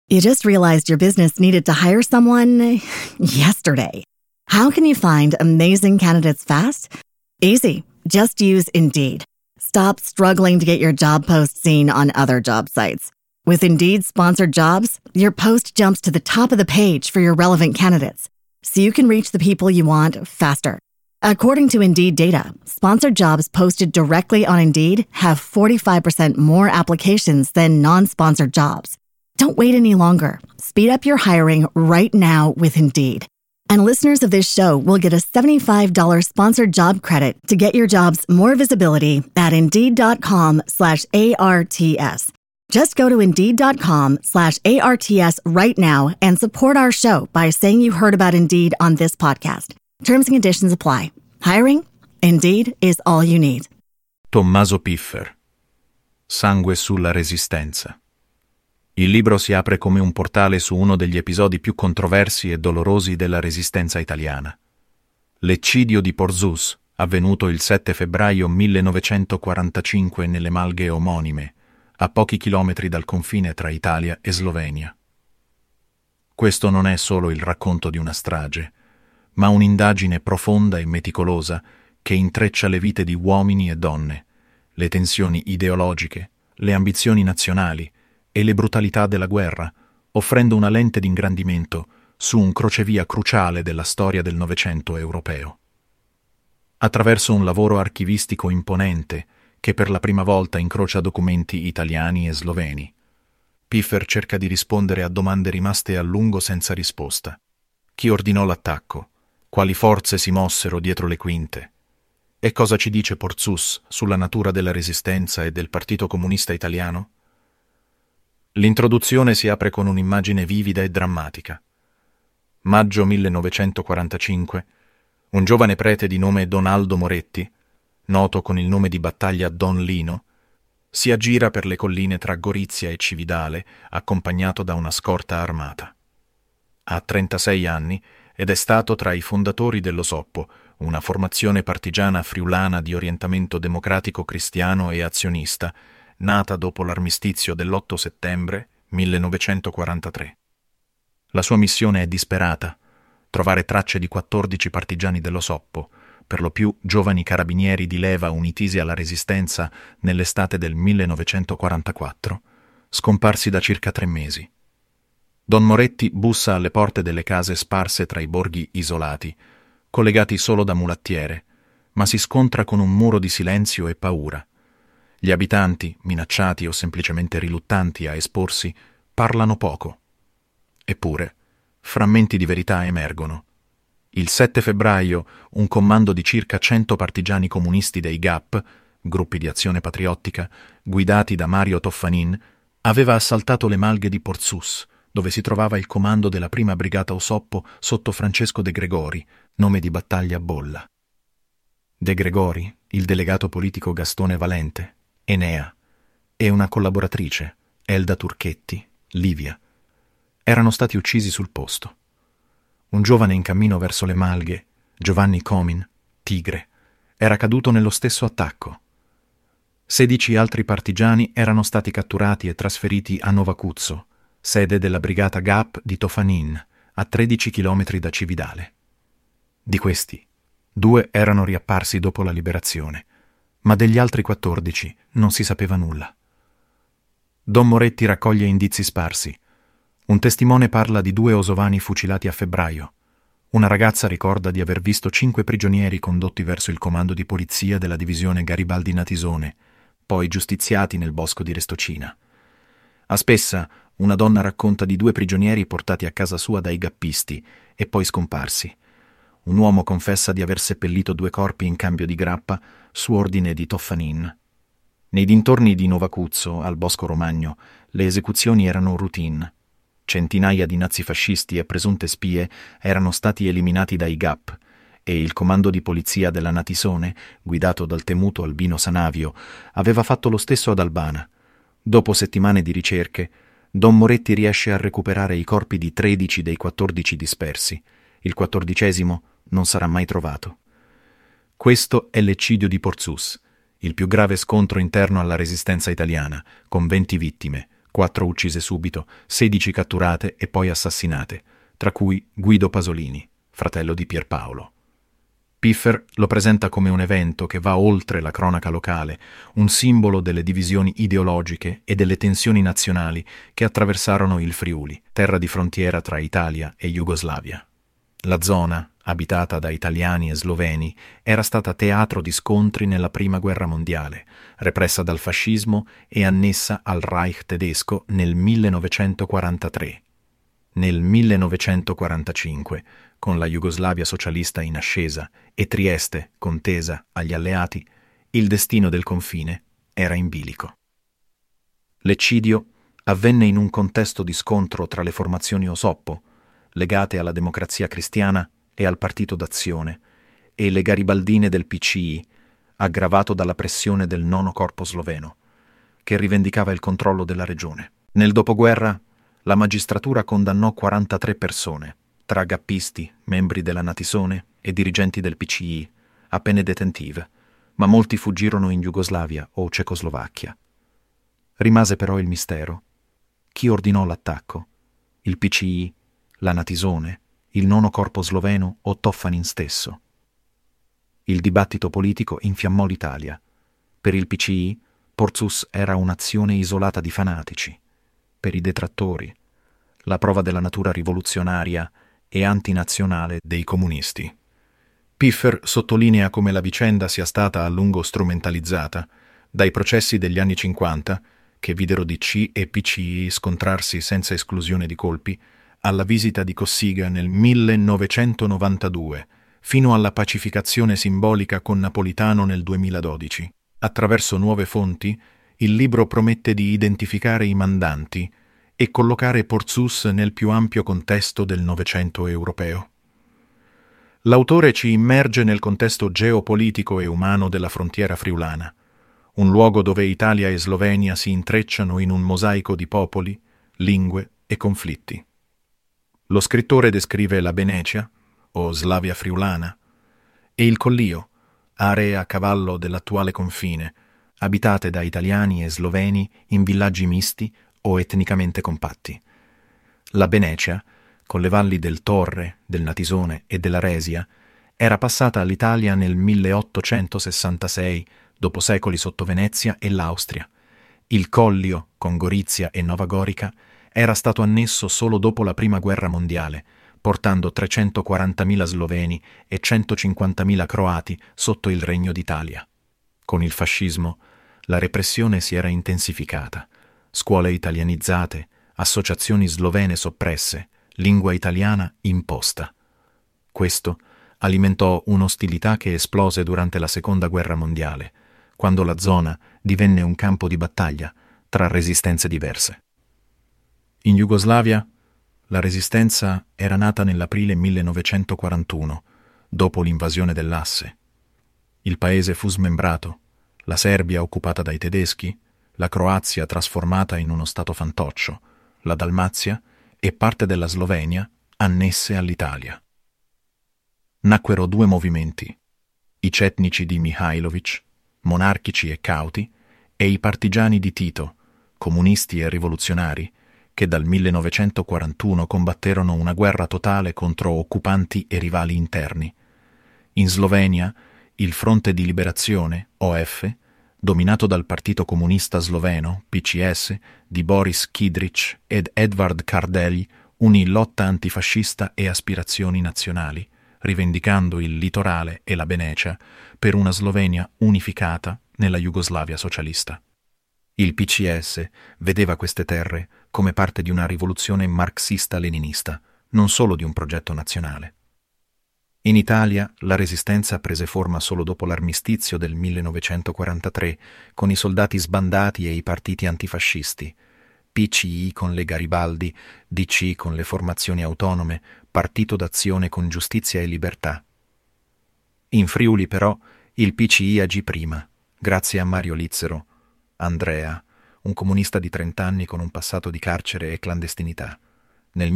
You just realized your business needed to hire someone yesterday. How can you find amazing candidates fast? Easy. Just use Indeed. Stop struggling to get your job post seen on other job sites. With Indeed sponsored jobs, your post jumps to the top of the page for your relevant candidates, so you can reach the people you want faster. According to Indeed data, sponsored jobs posted directly on Indeed have 45% more applications than non-sponsored jobs. Don't wait any longer. Speed up your hiring right now with Indeed. And listeners of this show will get a $75 sponsored job credit to get your jobs more visibility at Indeed.com/ARTS. Just go to Indeed.com/ARTS right now and support our show by saying you heard about Indeed on this podcast. Terms and conditions apply. Hiring? Indeed is all you need. Tommaso Piffer. Sangue sulla Resistenza. Il libro si apre come un portale su uno degli episodi più controversi e dolorosi della Resistenza italiana. L'eccidio di Porzus, avvenuto il 7 febbraio 1945 nelle Malghe omonime, a pochi chilometri dal confine tra Italia e Slovenia. Questo non è solo il racconto di una strage, ma un'indagine profonda e meticolosa che intreccia le vite di uomini e donne, le tensioni ideologiche, le ambizioni nazionali e le brutalità della guerra, offrendo una lente d'ingrandimento su un crocevia cruciale della storia del Novecento europeo. Attraverso un lavoro archivistico imponente che per la prima volta incrocia documenti italiani e sloveni, Piffer cerca di rispondere a domande rimaste a lungo senza risposta. Chi ordinò l'attacco? Quali forze si mossero dietro le quinte? E cosa ci dice Porzus sulla natura della Resistenza e del Partito Comunista Italiano? L'introduzione si apre con un'immagine vivida e drammatica. Maggio 1945, un giovane prete di nome Don Aldo Moretti, noto con il nome di battaglia Don Lino, si aggira per le colline tra Gorizia e Cividale, accompagnato da una scorta armata. Ha 36 anni ed è stato tra i fondatori dello Soppo, una formazione partigiana friulana di orientamento democratico cristiano e azionista, nata dopo l'armistizio dell'8 settembre 1943. La sua missione è disperata: trovare tracce di 14 partigiani dello Soppo, per lo più giovani carabinieri di leva unitisi alla Resistenza nell'estate del 1944, scomparsi da circa 3 mesi. Don Moretti bussa alle porte delle case sparse tra i borghi isolati, collegati solo da mulattiere, ma si scontra con un muro di silenzio e paura. Gli abitanti, minacciati o semplicemente riluttanti a esporsi, parlano poco. Eppure, frammenti di verità emergono. Il 7 febbraio, un comando di circa 100 partigiani comunisti dei GAP, gruppi di azione patriottica, guidati da Mario Toffanin, aveva assaltato le Malghe di Porzus, dove si trovava il comando della prima brigata Osoppo sotto Francesco De Gregori, nome di battaglia Bolla. De Gregori, il delegato politico Gastone Valente, Enea e una collaboratrice, Elda Turchetti, Livia, erano stati uccisi sul posto. Un giovane in cammino verso le Malghe, Giovanni Comin, Tigre, era caduto nello stesso attacco. 16 altri partigiani erano stati catturati e trasferiti a Novacuzzo, sede della brigata GAP di Tofanin, a 13 chilometri da Cividale. Di questi, 2 erano riapparsi dopo la liberazione, ma degli altri 14 non si sapeva nulla. Don Moretti raccoglie indizi sparsi. Un testimone parla di 2 osovani fucilati a febbraio. Una ragazza ricorda di aver visto 5 prigionieri condotti verso il comando di polizia della divisione Garibaldi-Natisone, poi giustiziati nel bosco di Restocina. A Spessa, una donna racconta di 2 prigionieri portati a casa sua dai gappisti e poi scomparsi. Un uomo confessa di aver seppellito 2 corpi in cambio di grappa su ordine di Toffanin. Nei dintorni di Novacuzzo, al Bosco Romagno, le esecuzioni erano routine. Centinaia di nazifascisti e presunte spie erano stati eliminati dai GAP e il comando di polizia della Natisone, guidato dal temuto Albino Sanavio, aveva fatto lo stesso ad Albana. Dopo settimane di ricerche, Don Moretti riesce a recuperare i corpi di 13 dei 14 dispersi. Il 14° non sarà mai trovato. Questo è l'eccidio di Porzus, il più grave scontro interno alla Resistenza italiana, con 20 vittime, 4 uccise subito, 16 catturate e poi assassinate, tra cui Guido Pasolini, fratello di Pierpaolo. Piffer lo presenta come un evento che va oltre la cronaca locale, un simbolo delle divisioni ideologiche e delle tensioni nazionali che attraversarono il Friuli, terra di frontiera tra Italia e Jugoslavia. La zona, abitata da italiani e sloveni, era stata teatro di scontri nella Prima Guerra Mondiale, repressa dal fascismo e annessa al Reich tedesco nel 1943. Nel 1945, con la Jugoslavia socialista in ascesa e Trieste contesa agli alleati, il destino del confine era in bilico. L'eccidio avvenne in un contesto di scontro tra le formazioni Osoppo, legate alla Democrazia Cristiana e al Partito d'Azione, e le garibaldine del PCI, aggravato dalla pressione del Nono Corpo sloveno, che rivendicava il controllo della regione. Nel dopoguerra, la magistratura condannò 43 persone, tra gappisti, membri della Natisone e dirigenti del PCI, a pene detentive, ma molti fuggirono in Jugoslavia o Cecoslovacchia. Rimase però il mistero. Chi ordinò l'attacco? Il PCI, la Natisone, il Nono Corpo sloveno o Toffanin stesso? Il dibattito politico infiammò l'Italia. Per il PCI, Porzus era un'azione isolata di fanatici. Per i detrattori, la prova della natura rivoluzionaria e antinazionale dei comunisti. Piffer sottolinea come la vicenda sia stata a lungo strumentalizzata, dai processi degli anni 50, che videro DC e PCI scontrarsi senza esclusione di colpi, alla visita di Cossiga nel 1992, fino alla pacificazione simbolica con Napolitano nel 2012. Attraverso nuove fonti, il libro promette di identificare i mandanti e collocare Porzus nel più ampio contesto del Novecento europeo. L'autore ci immerge nel contesto geopolitico e umano della frontiera friulana, un luogo dove Italia e Slovenia si intrecciano in un mosaico di popoli, lingue e conflitti. Lo scrittore descrive la Venecia, o Slavia friulana, e il Collio, aree a cavallo dell'attuale confine, abitate da italiani e sloveni in villaggi misti o etnicamente compatti. La Venecia, con le valli del Torre, del Natisone e della Resia, era passata all'Italia nel 1866, dopo secoli sotto Venezia e l'Austria. Il Collio, con Gorizia e Nova Gorica, era stato annesso solo dopo la Prima Guerra Mondiale, portando 340.000 sloveni e 150.000 croati sotto il Regno d'Italia. Con il fascismo, la repressione si era intensificata. Scuole italianizzate, associazioni slovene soppresse, lingua italiana imposta. Questo alimentò un'ostilità che esplose durante la Seconda Guerra Mondiale, quando la zona divenne un campo di battaglia tra resistenze diverse. In Jugoslavia, la resistenza era nata nell'aprile 1941, dopo l'invasione dell'Asse. Il paese fu smembrato, la Serbia occupata dai tedeschi, la Croazia trasformata in uno stato fantoccio, la Dalmazia e parte della Slovenia annesse all'Italia. Nacquero due movimenti, i cetnici di Mihajlović, monarchici e cauti, e i partigiani di Tito, comunisti e rivoluzionari, che dal 1941 combatterono una guerra totale contro occupanti e rivali interni. In Slovenia, il Fronte di Liberazione, OF, dominato dal Partito Comunista Sloveno, PCS, di Boris Kidrič ed Edvard Kardelj, unì lotta antifascista e aspirazioni nazionali, rivendicando il litorale e la Venecia per una Slovenia unificata nella Jugoslavia socialista. Il PCS vedeva queste terre come parte di una rivoluzione marxista-leninista, non solo di un progetto nazionale. In Italia la resistenza prese forma solo dopo l'armistizio del 1943, con i soldati sbandati e i partiti antifascisti, PCI con le Garibaldi, DC con le formazioni autonome, Partito d'Azione con Giustizia e Libertà. In Friuli, però, il PCI agì prima, grazie a Mario Lizzero, Andrea, un comunista di 30 anni con un passato di carcere e clandestinità. Nel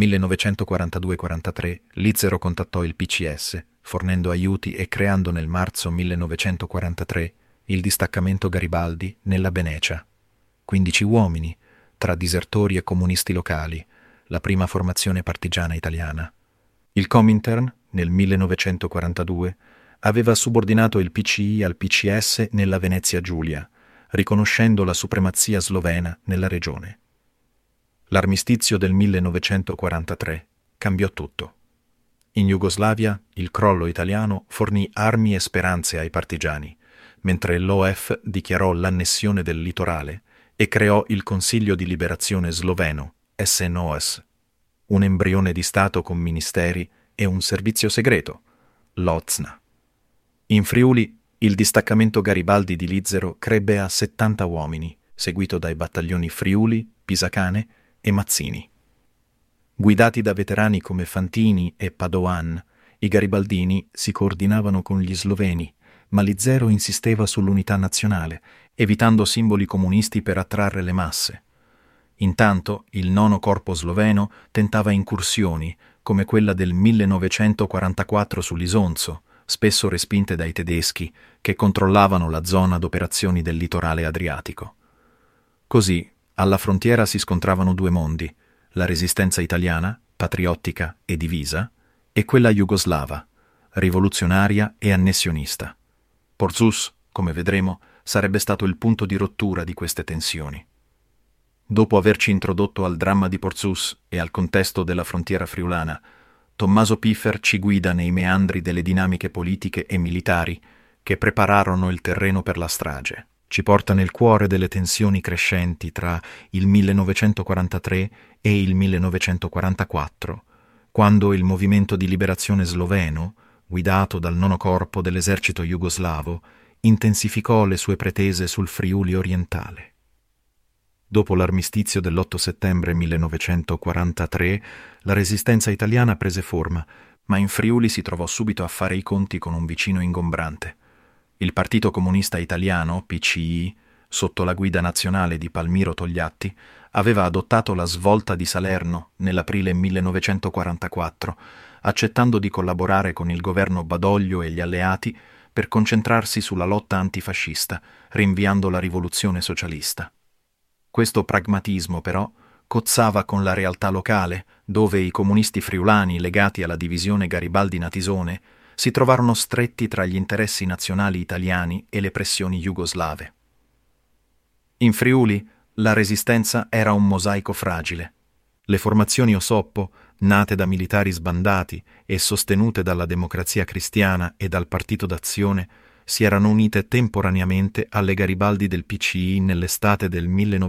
1942-43 Lizzero contattò il PCS, fornendo aiuti e creando nel marzo 1943 il distaccamento Garibaldi nella Venecia. 15 uomini, tra disertori e comunisti locali, la prima formazione partigiana italiana. Il Comintern, nel 1942, aveva subordinato il PCI al PCS nella Venezia Giulia, riconoscendo la supremazia slovena nella regione. L'armistizio del 1943 cambiò tutto. In Jugoslavia il crollo italiano fornì armi e speranze ai partigiani, mentre l'OF dichiarò l'annessione del litorale e creò il Consiglio di Liberazione Sloveno, SNOS, un embrione di Stato con ministeri e un servizio segreto, l'OZNA. In Friuli il distaccamento Garibaldi di Lizzero crebbe a 70 uomini, seguito dai battaglioni Friuli, Pisacane e Mazzini. Guidati da veterani come Fantini e Padoan, i garibaldini si coordinavano con gli sloveni, ma Lizzero insisteva sull'unità nazionale, evitando simboli comunisti per attrarre le masse. Intanto il nono corpo sloveno tentava incursioni, come quella del 1944 sull'Isonzo, spesso respinte dai tedeschi, che controllavano la zona d'operazioni del litorale adriatico. Così, alla frontiera si scontravano due mondi, la resistenza italiana, patriottica e divisa, e quella jugoslava, rivoluzionaria e annessionista. Porzus, come vedremo, sarebbe stato il punto di rottura di queste tensioni. Dopo averci introdotto al dramma di Porzus e al contesto della frontiera friulana, Tommaso Piffer ci guida nei meandri delle dinamiche politiche e militari che prepararono il terreno per la strage. Ci porta nel cuore delle tensioni crescenti tra il 1943 e il 1944, quando il movimento di liberazione sloveno, guidato dal nono corpo dell'esercito jugoslavo, intensificò le sue pretese sul Friuli orientale. Dopo l'armistizio dell'8 settembre 1943, la resistenza italiana prese forma, ma in Friuli si trovò subito a fare i conti con un vicino ingombrante. Il Partito Comunista Italiano, PCI, sotto la guida nazionale di Palmiro Togliatti, aveva adottato la svolta di Salerno nell'aprile 1944, accettando di collaborare con il governo Badoglio e gli alleati per concentrarsi sulla lotta antifascista, rinviando la rivoluzione socialista. Questo pragmatismo, però, cozzava con la realtà locale, dove i comunisti friulani legati alla divisione Garibaldi-Natisone si trovarono stretti tra gli interessi nazionali italiani e le pressioni jugoslave. In Friuli la resistenza era un mosaico fragile. Le formazioni Osoppo, nate da militari sbandati e sostenute dalla Democrazia Cristiana e dal Partito d'Azione, si erano unite temporaneamente alle Garibaldi del PCI nell'estate del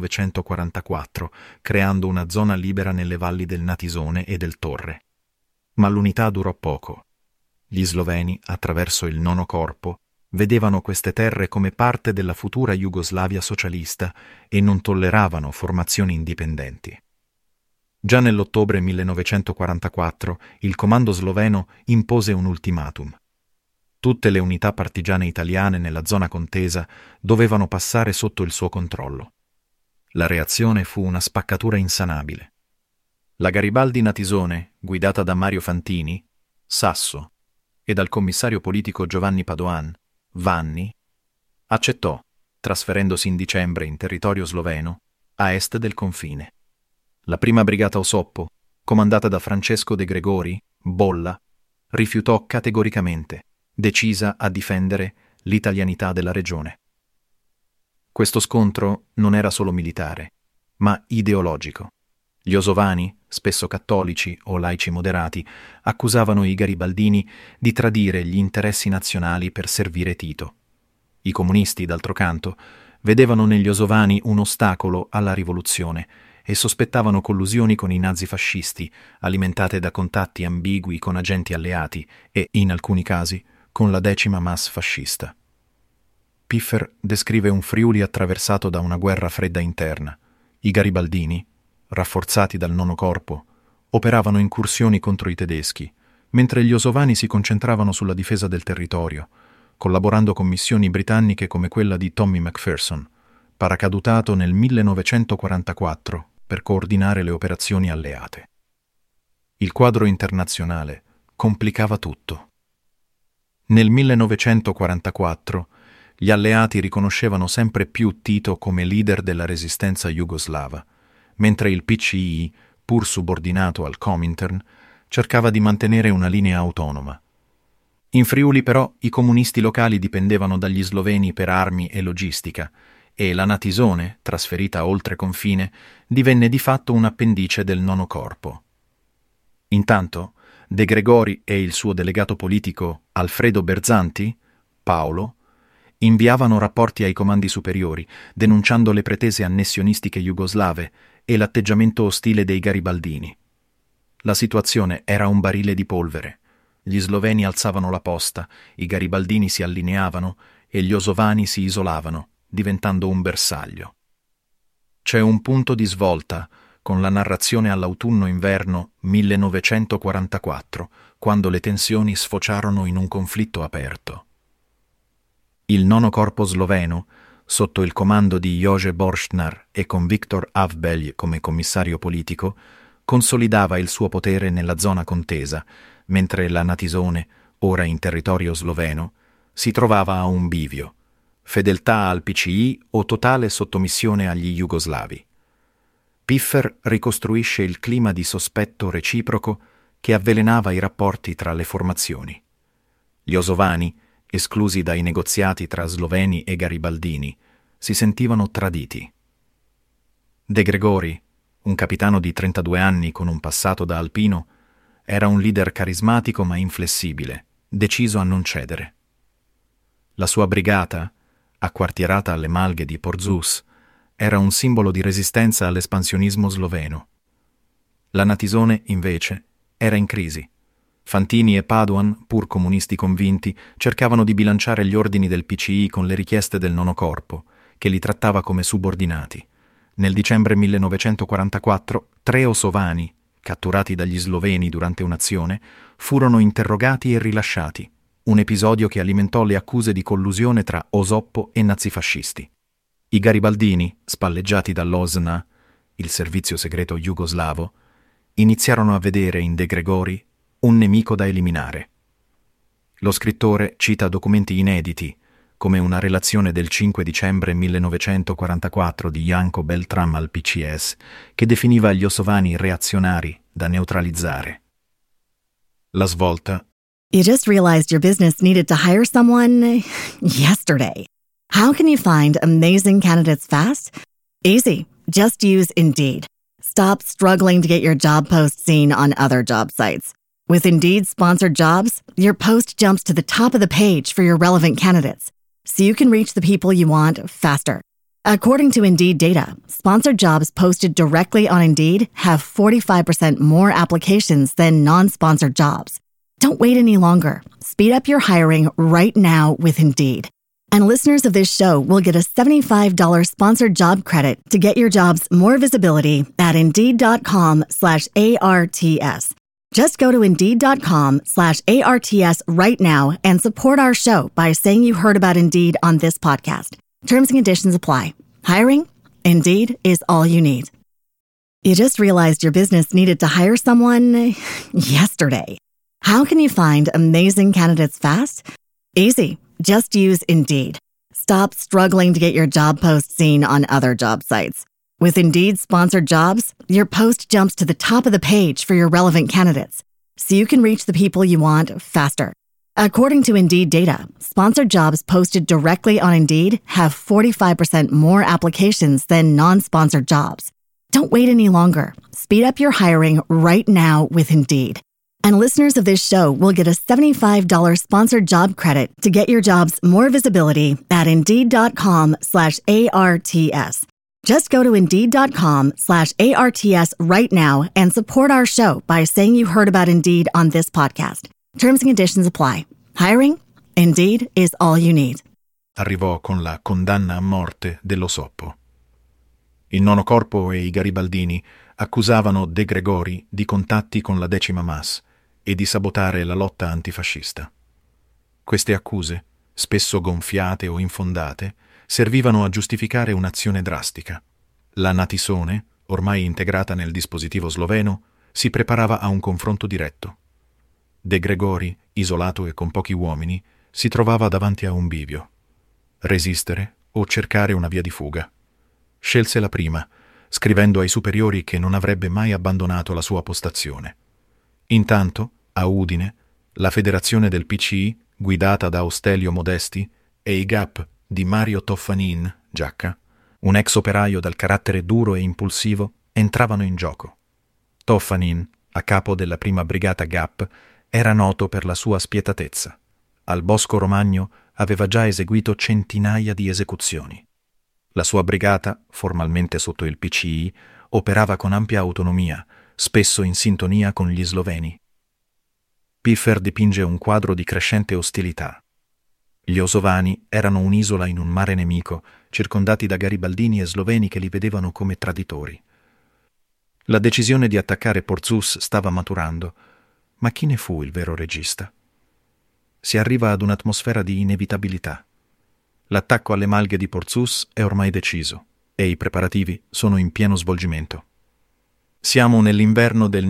1944, creando una zona libera nelle valli del Natisone e del Torre. Ma l'unità durò poco. Gli sloveni, attraverso il nono corpo, vedevano queste terre come parte della futura Jugoslavia socialista e non tolleravano formazioni indipendenti. Già nell'ottobre 1944 il comando sloveno impose un ultimatum. Tutte le unità partigiane italiane nella zona contesa dovevano passare sotto il suo controllo. La reazione fu una spaccatura insanabile. La Garibaldi-Natisone, guidata da Mario Fantini, Sasso, e dal commissario politico Giovanni Padoan, Vanni, accettò, trasferendosi in dicembre in territorio sloveno, a est del confine. La prima brigata Osoppo, comandata da Francesco De Gregori, Bolla, rifiutò categoricamente, decisa a difendere l'italianità della regione. Questo scontro non era solo militare, ma ideologico. Gli osovani, spesso cattolici o laici moderati, accusavano i garibaldini di tradire gli interessi nazionali per servire Tito. I comunisti, d'altro canto, vedevano negli osovani un ostacolo alla rivoluzione e sospettavano collusioni con i nazifascisti, alimentate da contatti ambigui con agenti alleati e, in alcuni casi, con la 10ª Mas fascista. Piffer descrive un Friuli attraversato da una guerra fredda interna. I garibaldini, rafforzati dal nono corpo, operavano incursioni contro i tedeschi, mentre gli osovani si concentravano sulla difesa del territorio, collaborando con missioni britanniche come quella di Tommy McPherson, paracadutato nel 1944 per coordinare le operazioni alleate. Il quadro internazionale complicava tutto. Nel 1944 gli alleati riconoscevano sempre più Tito come leader della resistenza jugoslava, mentre il PCI, pur subordinato al Comintern, cercava di mantenere una linea autonoma. In Friuli però i comunisti locali dipendevano dagli sloveni per armi e logistica e la Natisone, trasferita oltre confine, divenne di fatto un appendice del Nono Corpo. Intanto De Gregori e il suo delegato politico Alfredo Berzanti, Paolo, inviavano rapporti ai comandi superiori denunciando le pretese annessionistiche jugoslave e l'atteggiamento ostile dei garibaldini. La situazione era un barile di polvere. Gli sloveni alzavano la posta, i garibaldini si allineavano e gli osovani si isolavano, diventando un bersaglio. C'è un punto di svolta con la narrazione all'autunno-inverno 1944, quando le tensioni sfociarono in un conflitto aperto. Il Nono Corpo sloveno, sotto il comando di Jože Borštnar e con Viktor Avbelj come commissario politico, consolidava il suo potere nella zona contesa, mentre la Natisone, ora in territorio sloveno, si trovava a un bivio: fedeltà al PCI o totale sottomissione agli jugoslavi. Piffer ricostruisce il clima di sospetto reciproco che avvelenava i rapporti tra le formazioni. Gli osovani, esclusi dai negoziati tra sloveni e garibaldini, si sentivano traditi. De Gregori, un capitano di 32 anni con un passato da alpino, era un leader carismatico ma inflessibile, deciso a non cedere. La sua brigata, acquartierata alle malghe di Porzus, era un simbolo di resistenza all'espansionismo sloveno. La Natisone, invece, era in crisi. Fantini e Paduan, pur comunisti convinti, cercavano di bilanciare gli ordini del PCI con le richieste del Nono Corpo, che li trattava come subordinati. Nel dicembre 1944, 3 osovani, catturati dagli sloveni durante un'azione, furono interrogati e rilasciati, un episodio che alimentò le accuse di collusione tra Osoppo e nazifascisti. I garibaldini, spalleggiati dall'OSNA, il servizio segreto jugoslavo, iniziarono a vedere in De Gregori un nemico da eliminare. Lo scrittore cita documenti inediti, come una relazione del 5 dicembre 1944 di Janko Beltram al PCS, che definiva gli osovani reazionari da neutralizzare. La svolta. You just realized your business needed to hire someone yesterday. How can you find amazing candidates fast? Easy. Just use Indeed. Stop struggling to get your job post seen on other job sites. With Indeed sponsored jobs, your post jumps to the top of the page for your relevant candidates, so you can reach the people you want faster. According to Indeed data, sponsored jobs posted directly on Indeed have 45% more applications than non-sponsored jobs. Don't wait any longer. Speed up your hiring right now with Indeed. And listeners of this show will get a $75 sponsored job credit to get your jobs more visibility at Indeed.com/ARTS. Just go to Indeed.com/ARTS right now and support our show by saying you heard about Indeed on this podcast. Terms and conditions apply. Hiring? Indeed is all you need. You just realized your business needed to hire someone yesterday. How can you find amazing candidates fast? Easy. Just use Indeed. Stop struggling to get your job post seen on other job sites. With Indeed sponsored jobs, your post jumps to the top of the page for your relevant candidates, so you can reach the people you want faster. According to Indeed data, sponsored jobs posted directly on Indeed have 45% more applications than non-sponsored jobs. Don't wait any longer. Speed up your hiring right now with Indeed. And listeners of this show will get a $75 sponsored job credit to get your jobs more visibility at Indeed.com/ARTS. Just go to Indeed.com/ARTS right now and support our show by saying you heard about Indeed on this podcast. Terms and conditions apply. Hiring? Indeed is all you need. Arrivò con la condanna a morte dell'Osoppo. Il Nono Corpo e i garibaldini accusavano De Gregori di contatti con la 10ª MAS e di sabotare la lotta antifascista. Queste accuse, spesso gonfiate o infondate, servivano a giustificare un'azione drastica. La Natisone, ormai integrata nel dispositivo sloveno, si preparava a un confronto diretto. De Gregori, isolato e con pochi uomini, si trovava davanti a un bivio. Resistere o cercare una via di fuga. Scelse la prima, scrivendo ai superiori che non avrebbe mai abbandonato la sua postazione. Intanto, a Udine, la federazione del PCI, guidata da Ostelio Modesti, e i GAP di Mario Toffanin, Giacca, un ex operaio dal carattere duro e impulsivo, entravano in gioco. Toffanin, a capo della prima brigata GAP, era noto per la sua spietatezza. Al Bosco Romagno aveva già eseguito centinaia di esecuzioni. La sua brigata, formalmente sotto il PCI, operava con ampia autonomia, spesso in sintonia con gli sloveni. Piffer dipinge un quadro di crescente ostilità. Gli osovani erano un'isola in un mare nemico, circondati da garibaldini e sloveni che li vedevano come traditori. La decisione di attaccare Portsous stava maturando, ma chi ne fu il vero regista? Si arriva ad un'atmosfera di inevitabilità. L'attacco alle malghe di Portsous è ormai deciso e i preparativi sono in pieno svolgimento. Siamo nell'inverno del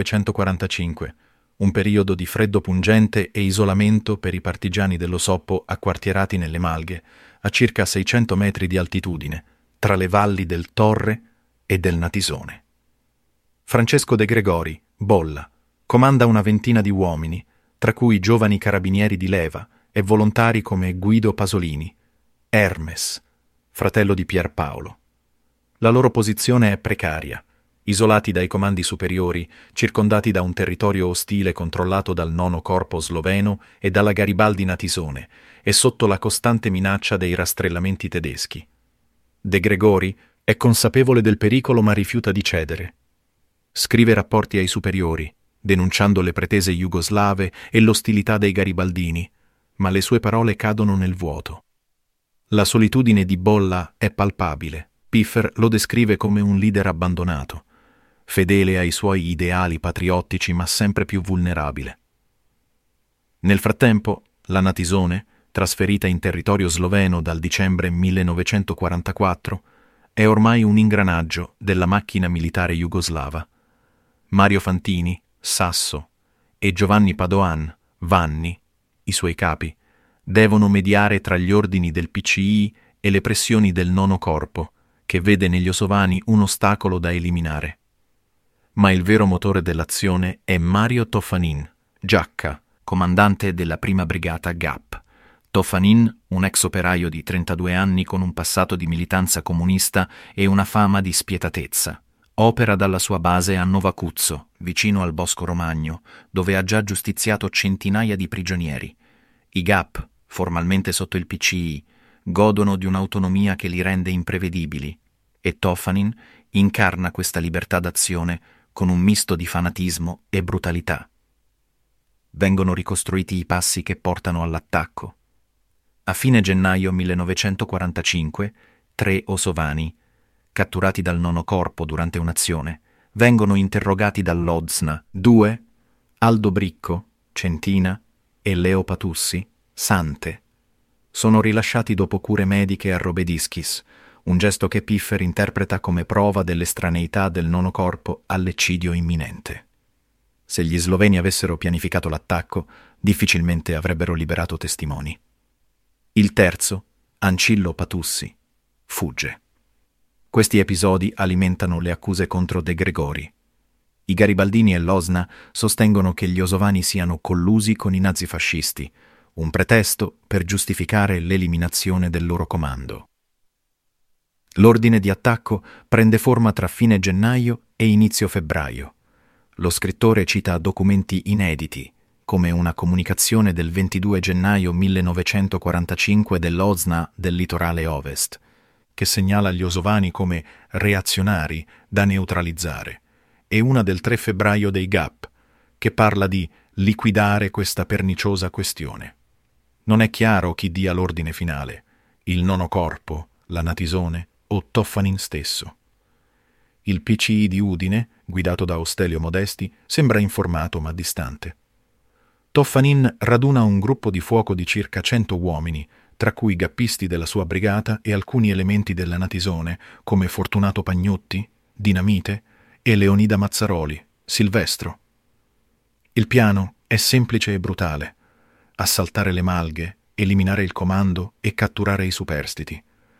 1945, un periodo di freddo pungente e isolamento per i partigiani dello Soppo acquartierati nelle malghe, a circa 600 metri di altitudine, tra le valli del Torre e del Natisone. Francesco De Gregori, Bolla, comanda una ventina di uomini, tra cui giovani carabinieri di leva e volontari come Guido Pasolini, Hermes, fratello di Pierpaolo. La loro posizione è precaria, isolati dai comandi superiori, circondati da un territorio ostile controllato dal Nono Corpo sloveno e dalla Garibaldi Natisone, e sotto la costante minaccia dei rastrellamenti tedeschi. De Gregori è consapevole del pericolo ma rifiuta di cedere. Scrive rapporti ai superiori, denunciando le pretese jugoslave e l'ostilità dei garibaldini, ma le sue parole cadono nel vuoto. La solitudine di Bolla è palpabile. Piffer lo descrive come un leader abbandonato, fedele ai suoi ideali patriottici ma sempre più vulnerabile. Nel frattempo, la Natisone, trasferita in territorio sloveno dal dicembre 1944, è ormai un ingranaggio della macchina militare jugoslava. Mario Fantini, Sasso, e Giovanni Padoan, Vanni, i suoi capi, devono mediare tra gli ordini del PCI e le pressioni del Nono Corpo, che vede negli osovani un ostacolo da eliminare. Ma il vero motore dell'azione è Mario Toffanin, Giacca, comandante della prima brigata GAP. Toffanin, un ex operaio di 32 anni con un passato di militanza comunista e una fama di spietatezza. Opera dalla sua base a Novacuzzo, vicino al Bosco Romagno, dove ha già giustiziato centinaia di prigionieri. I GAP, formalmente sotto il PCI, godono di un'autonomia che li rende imprevedibili, e Toffanin incarna questa libertà d'azione con un misto di fanatismo e brutalità. Vengono ricostruiti i passi che portano all'attacco. A fine gennaio 1945, 3 osovani, catturati dal Nono Corpo durante un'azione, vengono interrogati dall'Odzna. 2, Aldo Bricco, Centina, e Leo Patussi, Sante, sono rilasciati dopo cure mediche a Robediskis, un gesto che Piffer interpreta come prova dell'estraneità del Nono Corpo all'eccidio imminente. Se gli sloveni avessero pianificato l'attacco, difficilmente avrebbero liberato testimoni. Il terzo, Ancillo Patussi, fugge. Questi episodi alimentano le accuse contro De Gregori. I garibaldini e l'Osna sostengono che gli osovani siano collusi con i nazifascisti, un pretesto per giustificare l'eliminazione del loro comando. L'ordine di attacco prende forma tra fine gennaio e inizio febbraio. Lo scrittore cita documenti inediti, come una comunicazione del 22 gennaio 1945 dell'Osna del litorale ovest, che segnala gli osovani come reazionari da neutralizzare, e una del 3 febbraio dei GAP, che parla di liquidare questa perniciosa questione. Non è chiaro chi dia l'ordine finale, il Nono Corpo, la Natisone o Toffanin stesso. Il PCI di Udine, guidato da Ostelio Modesti, sembra informato ma distante. Toffanin raduna un gruppo di fuoco di circa 100 uomini, tra cui gappisti della sua brigata e alcuni elementi della Natisone, come Fortunato Pagnotti, Dinamite e Leonida Mazzaroli, Silvestro. Il piano è semplice e brutale: assaltare le malghe, eliminare il comando e catturare i superstiti.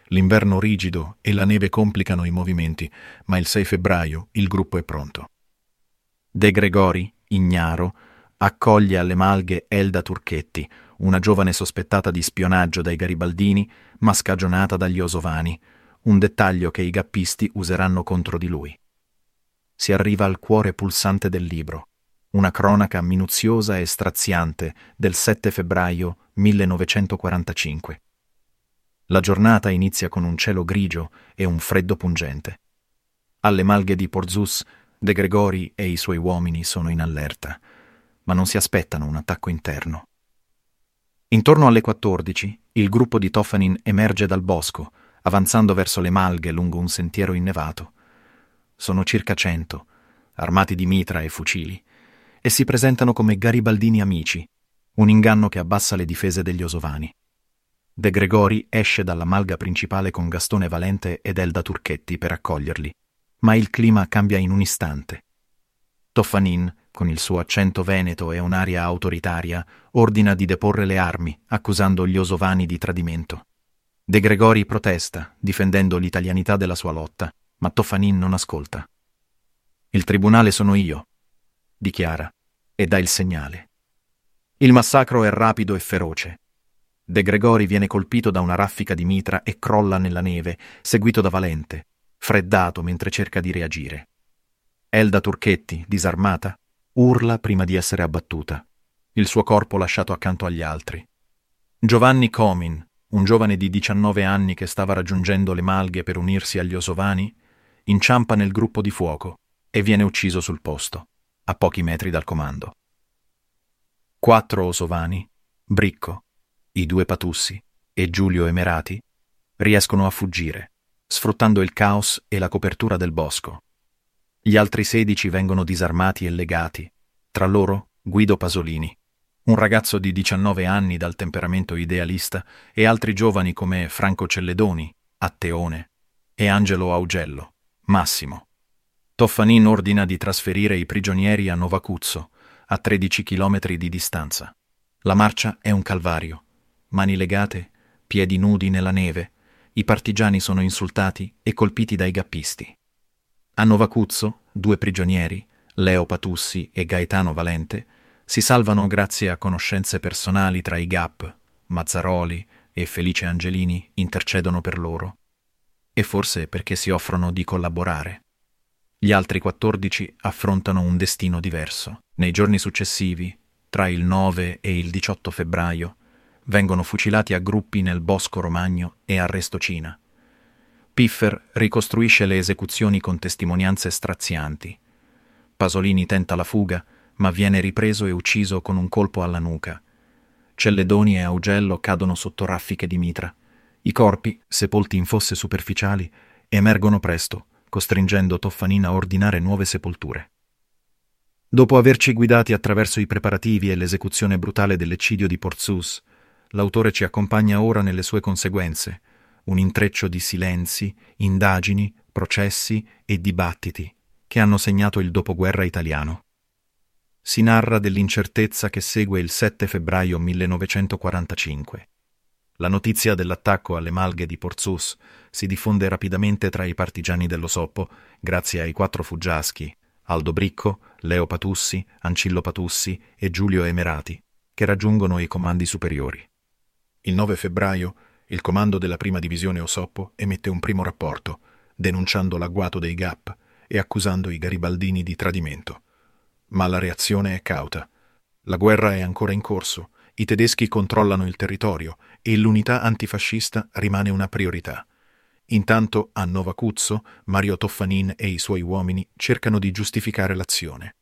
L'inverno rigido e la neve complicano i movimenti, ma il 6 febbraio il gruppo è pronto. De Gregori, ignaro, accoglie alle Malghe Elda Turchetti, una giovane sospettata di spionaggio dai garibaldini, ma scagionata dagli osovani, un dettaglio che i gappisti useranno contro di lui. Si arriva al cuore pulsante del libro, una cronaca minuziosa e straziante del 7 febbraio 1945. La giornata inizia con un cielo grigio e un freddo pungente. Alle Malghe di Porzus, De Gregori e i suoi uomini sono in allerta, ma non si aspettano un attacco interno. Intorno alle 14, il gruppo di Toffanin emerge dal bosco, avanzando verso le Malghe lungo un sentiero innevato. Sono circa 100, armati di mitra e fucili, e si presentano come garibaldini amici, un inganno che abbassa le difese degli osovani. De Gregori esce dalla malga principale con Gastone Valente ed Elda Turchetti per accoglierli, ma il clima cambia in un istante. Toffanin, con il suo accento veneto e un'aria autoritaria, ordina di deporre le armi, accusando gli osovani di tradimento. De Gregori protesta, difendendo l'italianità della sua lotta, ma Toffanin non ascolta. «Il tribunale sono io», dichiara, e dà il segnale. Il massacro è rapido e feroce. De Gregori viene colpito da una raffica di mitra e crolla nella neve, seguito da Valente, freddato mentre cerca di reagire. Elda Turchetti, disarmata, urla prima di essere abbattuta, il suo corpo lasciato accanto agli altri. Giovanni Comin, un giovane di 19 anni che stava raggiungendo le Malghe per unirsi agli osovani, inciampa nel gruppo di fuoco e viene ucciso sul posto, a pochi metri dal comando. 4 osovani, Bricco, i 2 Patussi e Giulio Emerati, riescono a fuggire, sfruttando il caos e la copertura del bosco. Gli altri 16 vengono disarmati e legati, tra loro Guido Pasolini, un ragazzo di 19 anni dal temperamento idealista, e altri giovani come Franco Celledoni, Atteone, e Angelo Augello, Massimo. Toffanin ordina di trasferire i prigionieri a Novacuzzo, a 13 chilometri di distanza. La marcia è un calvario. Mani legate, piedi nudi nella neve, i partigiani sono insultati e colpiti dai gappisti. A Novacuzzo, 2 prigionieri, Leo Patussi e Gaetano Valente, si salvano grazie a conoscenze personali tra i Gap. Mazzaroli e Felice Angelini intercedono per loro, e forse perché si offrono di collaborare. Gli altri 14 affrontano un destino diverso. Nei giorni successivi, tra il 9 e il 18 febbraio, vengono fucilati a gruppi nel Bosco Romagno e a Restocina. Piffer ricostruisce le esecuzioni con testimonianze strazianti. Pasolini tenta la fuga, ma viene ripreso e ucciso con un colpo alla nuca. Celledoni e Augello cadono sotto raffiche di mitra. I corpi, sepolti in fosse superficiali, emergono presto, costringendo Toffanin a ordinare nuove sepolture. Dopo averci guidati attraverso i preparativi e l'esecuzione brutale dell'eccidio di Porzus, l'autore ci accompagna ora nelle sue conseguenze, un intreccio di silenzi, indagini, processi e dibattiti che hanno segnato il dopoguerra italiano. Si narra dell'incertezza che segue il 7 febbraio 1945. La notizia dell'attacco alle Malghe di Porzus si diffonde rapidamente tra i partigiani dello Soppo grazie ai 4 fuggiaschi, Aldo Bricco, Leo Patussi, Ancillo Patussi e Giulio Emerati, che raggiungono i comandi superiori. Il 9 febbraio il comando della prima divisione Osoppo emette un primo rapporto, denunciando l'agguato dei Gap e accusando i garibaldini di tradimento. Ma la reazione è cauta. La guerra è ancora in corso, i tedeschi controllano il territorio e l'unità antifascista rimane una priorità. Intanto a Novacuzzo Mario Toffanin e i suoi uomini cercano di giustificare l'azione.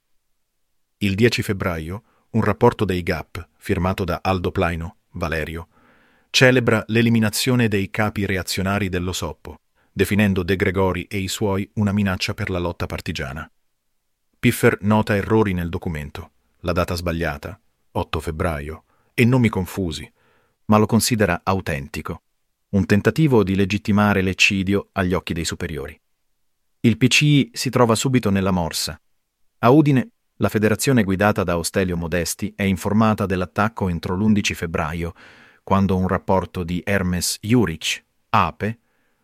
Il 10 febbraio un rapporto dei Gap, firmato da Aldo Plaino, Valerio, celebra l'eliminazione dei capi reazionari dell'Osoppo, definendo De Gregori e i suoi una minaccia per la lotta partigiana. Piffer nota errori nel documento, la data sbagliata, 8 febbraio, e nomi confusi, ma lo considera autentico, un tentativo di legittimare l'eccidio agli occhi dei superiori. Il PCI si trova subito nella morsa. A Udine, la federazione guidata da Ostelio Modesti è informata dell'attacco entro l'11 febbraio, quando un rapporto di Hermes Juric, Ape,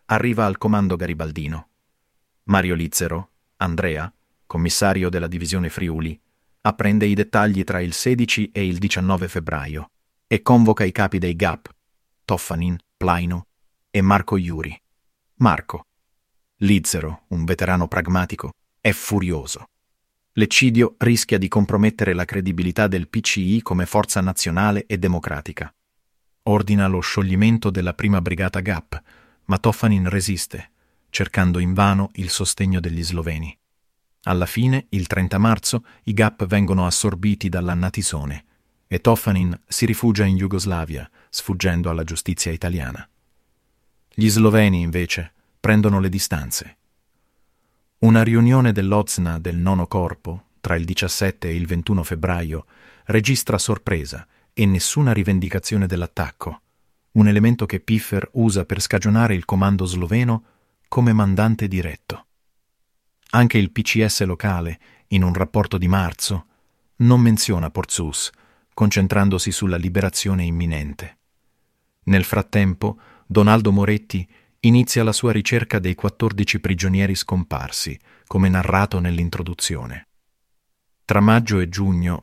arriva al comando garibaldino. Mario Lizzero, Andrea, commissario della divisione Friuli, apprende i dettagli tra il 16 e il 19 febbraio e convoca i capi dei GAP, Toffanin, Plaino e Marco Iuri. Marco. Lizzero, un veterano pragmatico, è furioso. L'eccidio rischia di compromettere la credibilità del PCI come forza nazionale e democratica. Ordina lo scioglimento della prima brigata GAP, ma Toffanin resiste, cercando invano il sostegno degli sloveni. Alla fine, il 30 marzo, i GAP vengono assorbiti dalla Natisone e Toffanin si rifugia in Jugoslavia, sfuggendo alla giustizia italiana. Gli sloveni, invece, prendono le distanze. Una riunione dell'Ozna del Nono Corpo, tra il 17 e il 21 febbraio, registra sorpresa e nessuna rivendicazione dell'attacco, un elemento che Piffer usa per scagionare il comando sloveno come mandante diretto. Anche il PCS locale, in un rapporto di marzo, non menziona Porzus, concentrandosi sulla liberazione imminente. Nel frattempo, Donaldo Moretti inizia la sua ricerca dei 14 prigionieri scomparsi, come narrato nell'introduzione. Tra maggio e giugno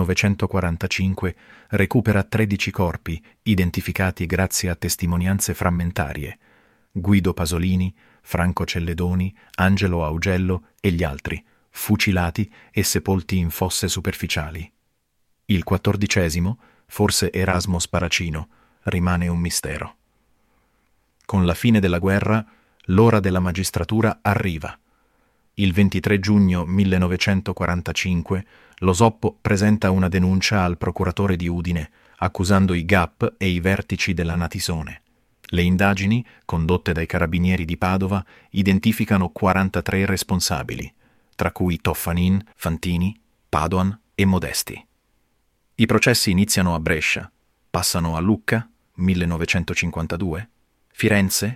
1945 recupera 13 corpi, identificati grazie a testimonianze frammentarie: Guido Pasolini, Franco Celledoni, Angelo Augello e gli altri, fucilati e sepolti in fosse superficiali. Il 14°, forse Erasmo Sparacino, rimane un mistero. Con la fine della guerra, l'ora della magistratura arriva. Il 23 giugno 1945 lo Soppo presenta una denuncia al procuratore di Udine, accusando i GAP e i vertici della Natisone. Le indagini, condotte dai carabinieri di Padova, identificano 43 responsabili, tra cui Toffanin, Fantini, Padoan e Modesti. I processi iniziano a Brescia, passano a Lucca, 1952, Firenze,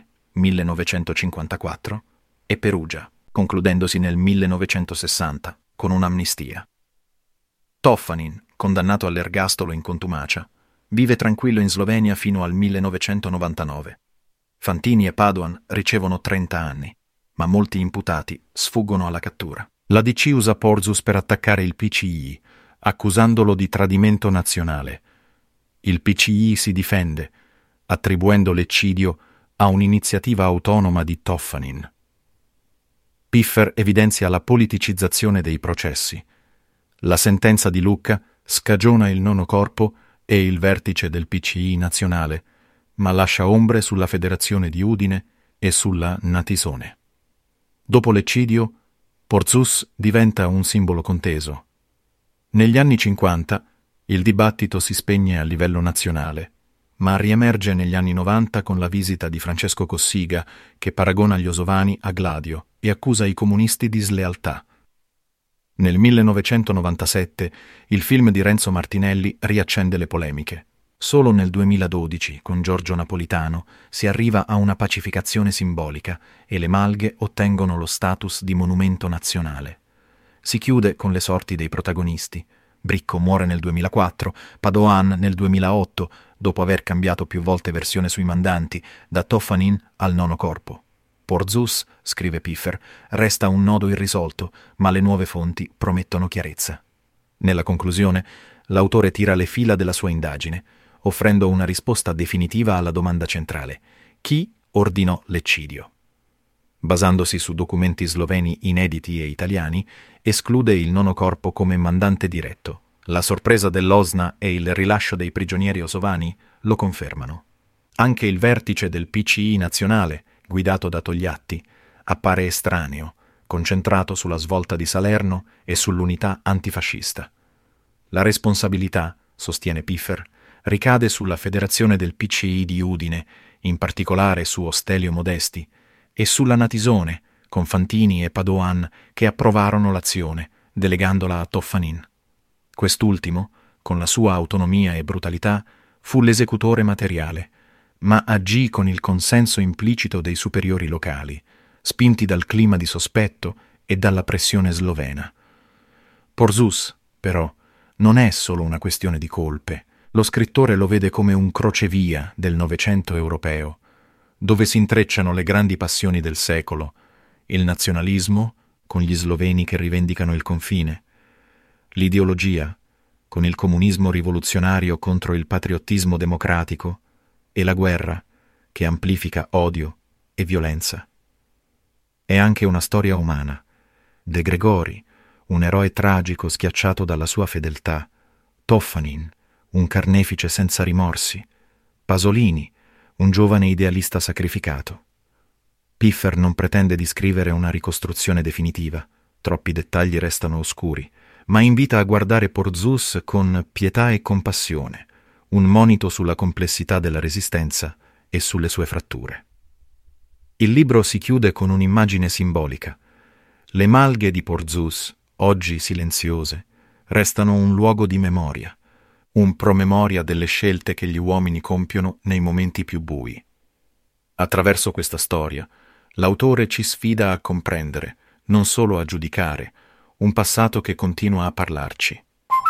1954, e Perugia, concludendosi nel 1960 con un'amnistia. Toffanin, condannato all'ergastolo in contumacia, vive tranquillo in Slovenia fino al 1999. Fantini e Padoan ricevono 30 anni, ma molti imputati sfuggono alla cattura. La DC usa Porzus per attaccare il PCI, accusandolo di tradimento nazionale. Il PCI si difende, attribuendo l'eccidio a un'iniziativa autonoma di Toffanin. Piffer evidenzia la politicizzazione dei processi. La sentenza di Lucca scagiona il Nono Corpo e il vertice del PCI nazionale, ma lascia ombre sulla Federazione di Udine e sulla Natisone. Dopo l'eccidio, Porzus diventa un simbolo conteso. Negli anni 50 il dibattito si spegne a livello nazionale, ma riemerge negli anni 90 con la visita di Francesco Cossiga, che paragona gli osovani a Gladio e accusa i comunisti di slealtà. Nel 1997 il film di Renzo Martinelli riaccende le polemiche. Solo nel 2012, con Giorgio Napolitano, si arriva a una pacificazione simbolica e le malghe ottengono lo status di monumento nazionale. Si chiude con le sorti dei protagonisti. Bricco muore nel 2004, Padoan nel 2008, dopo aver cambiato più volte versione sui mandanti, da Toffanin al Nono Corpo. Porzus, scrive Piffer, resta un nodo irrisolto, ma le nuove fonti promettono chiarezza. Nella conclusione, l'autore tira le fila della sua indagine, offrendo una risposta definitiva alla domanda centrale: chi ordinò l'eccidio? Basandosi su documenti sloveni inediti e italiani, esclude il Nono Corpo come mandante diretto. La sorpresa dell'Osna e il rilascio dei prigionieri osovani lo confermano. Anche il vertice del PCI nazionale, guidato da Togliatti, appare estraneo, concentrato sulla svolta di Salerno e sull'unità antifascista. La responsabilità, sostiene Piffer, ricade sulla federazione del PCI di Udine, in particolare su Ostelio Modesti, e sulla Natisone, con Fantini e Padoan, che approvarono l'azione, delegandola a Toffanin. Quest'ultimo, con la sua autonomia e brutalità, fu l'esecutore materiale, ma agì con il consenso implicito dei superiori locali, spinti dal clima di sospetto e dalla pressione slovena. Porzus, però, non è solo una questione di colpe. Lo scrittore lo vede come un crocevia del Novecento europeo. dove si intrecciano le grandi passioni del secolo, il nazionalismo, con gli sloveni che rivendicano il confine, l'ideologia, con il comunismo rivoluzionario contro il patriottismo democratico, e la guerra, che amplifica odio e violenza. È anche una storia umana. De Gregori, un eroe tragico schiacciato dalla sua fedeltà, Toffanin, un carnefice senza rimorsi, Pasolini, un giovane idealista sacrificato. Piffer non pretende di scrivere una ricostruzione definitiva, troppi dettagli restano oscuri, ma invita a guardare Porzus con pietà e compassione, un monito sulla complessità della resistenza e sulle sue fratture. Il libro si chiude con un'immagine simbolica. Le malghe di Porzus, oggi silenziose, restano un luogo di memoria, un promemoria delle scelte che gli uomini compiono nei momenti più bui. Attraverso questa storia, l'autore ci sfida a comprendere, non solo a giudicare, un passato che continua a parlarci.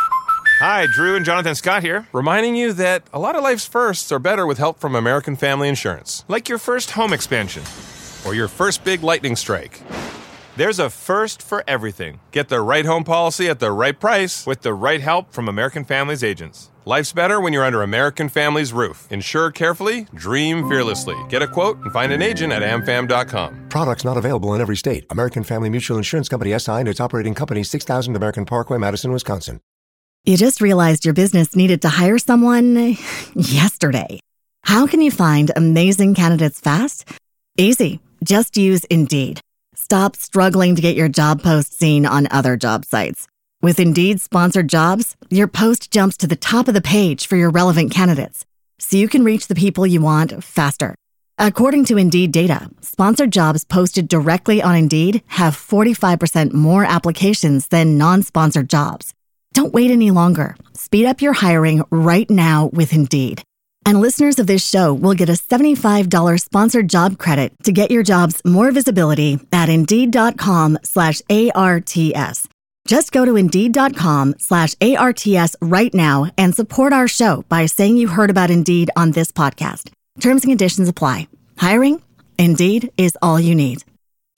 Hi, Drew and Jonathan Scott here, reminding you that a lot of life's firsts are better with help from American Family Insurance. Like your first home expansion, or your first big lightning strike. There's a first for everything. Get the right home policy at the right price with the right help from American Family's agents. Life's better when you're under American Family's roof. Insure carefully, dream fearlessly. Get a quote and find an agent at amfam.com. Products not available in every state. American Family Mutual Insurance Company SI and its operating company 6000 American Parkway, Madison, Wisconsin. You just realized your business needed to hire someone yesterday. How can you find amazing candidates fast? Easy. Just use Indeed. Stop struggling to get your job post seen on other job sites. With Indeed sponsored jobs, your post jumps to the top of the page for your relevant candidates, so you can reach the people you want faster. According to Indeed data, sponsored jobs posted directly on Indeed have 45% more applications than non-sponsored jobs. Don't wait any longer. Speed up your hiring right now with Indeed. And listeners of this show will get a $75 sponsored job credit to get your jobs more visibility at Indeed.com/ARTS. Just go to Indeed.com/ARTS right now and support our show by saying you heard about Indeed on this podcast. Terms and conditions apply. Hiring? Indeed is all you need.